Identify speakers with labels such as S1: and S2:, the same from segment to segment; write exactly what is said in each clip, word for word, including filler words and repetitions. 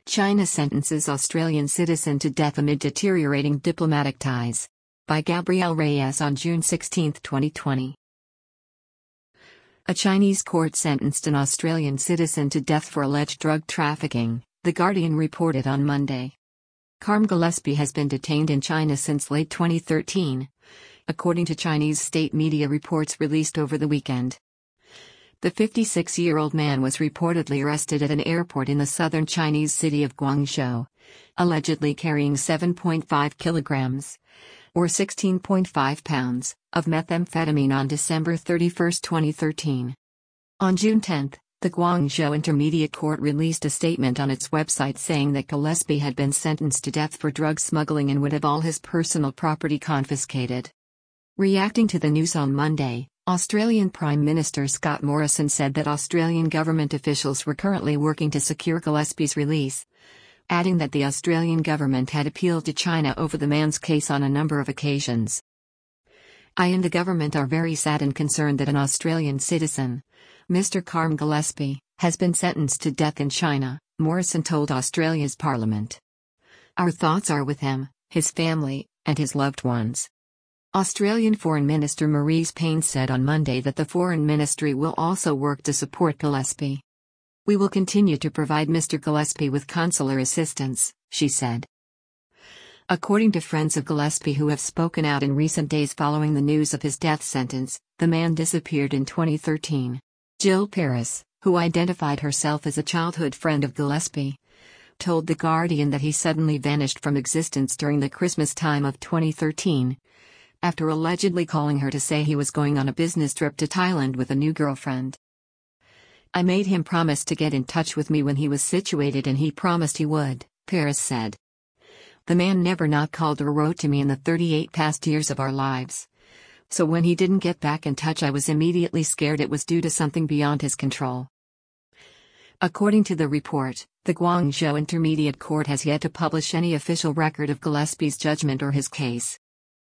S1: China sentences Australian citizen to death amid deteriorating diplomatic ties. By Gabrielle Reyes on June sixteenth, twenty twenty. A Chinese court sentenced an Australian citizen to death for alleged drug trafficking, The Guardian reported on Monday. Carm Gillespie has been detained in China since late twenty thirteen, according to Chinese state media reports released over the weekend. The fifty-six-year-old man was reportedly arrested at an airport in the southern Chinese city of Guangzhou, allegedly carrying seven point five kilograms, or sixteen point five pounds, of methamphetamine on December thirty-first, twenty thirteen. On June tenth, the Guangzhou Intermediate Court released a statement on its website saying that Gillespie had been sentenced to death for drug smuggling and would have all his personal property confiscated. Reacting to the news on Monday, Australian Prime Minister Scott Morrison said that Australian government officials were currently working to secure Gillespie's release, adding that the Australian government had appealed to China over the man's case on a number of occasions. I and the government are very sad and concerned that an Australian citizen, Mister Carm Gillespie, has been sentenced to death in China, Morrison told Australia's parliament. Our thoughts are with him, his family, and his loved ones. Australian Foreign Minister Marise Payne said on Monday that the Foreign Ministry will also work to support Gillespie. We will continue to provide Mister Gillespie with consular assistance, she said. According to friends of Gillespie who have spoken out in recent days following the news of his death sentence, the man disappeared in twenty thirteen. Jill Paris, who identified herself as a childhood friend of Gillespie, told The Guardian that he suddenly vanished from existence during the Christmas time of twenty thirteen. After allegedly calling her to say he was going on a business trip to Thailand with a new girlfriend. I made him promise to get in touch with me when he was situated and he promised he would, Paris said. The man never not called or wrote to me in the thirty-eight past years of our lives. So when he didn't get back in touch I was immediately scared it was due to something beyond his control. According to the report, the Guangzhou Intermediate Court has yet to publish any official record of Gillespie's judgment or his case.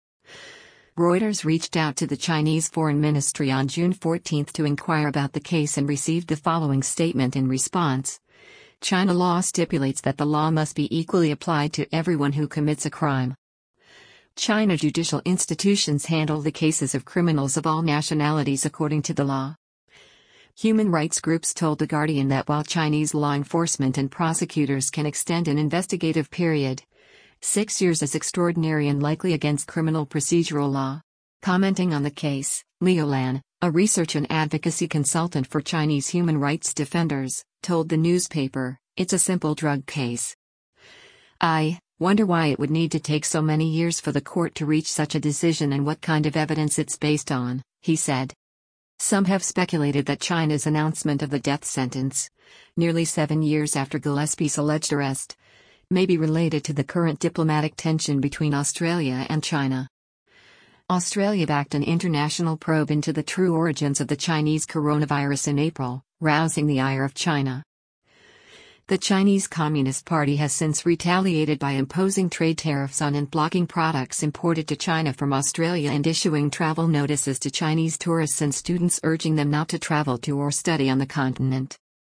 S1: Reuters reached out to the Chinese Foreign Ministry on June fourteenth to inquire about the case and received the following statement in response. China law stipulates that the law must be equally applied to everyone who commits a crime. China judicial institutions handle the cases of criminals of all nationalities according to the law. Human rights groups told The Guardian that while Chinese law enforcement and prosecutors can extend an investigative period, six years is extraordinary and likely against criminal procedural law. Commenting on the case, Leo Lan, a research and advocacy consultant for Chinese human rights defenders, told the newspaper, "It's a simple drug case. I wonder why it would need to take so many years for the court to reach such a decision and what kind of evidence it's based on," he said. Some have speculated that China's announcement of the death sentence, nearly seven years after Gillespie's alleged arrest, may be related to the current diplomatic tension between Australia and China. Australia backed an international probe into the true origins of the Chinese coronavirus in April, rousing the ire of China. The Chinese Communist Party has since retaliated by imposing trade tariffs on and blocking products imported to China from Australia and issuing travel notices to Chinese tourists and students urging them not to travel to or study on the continent.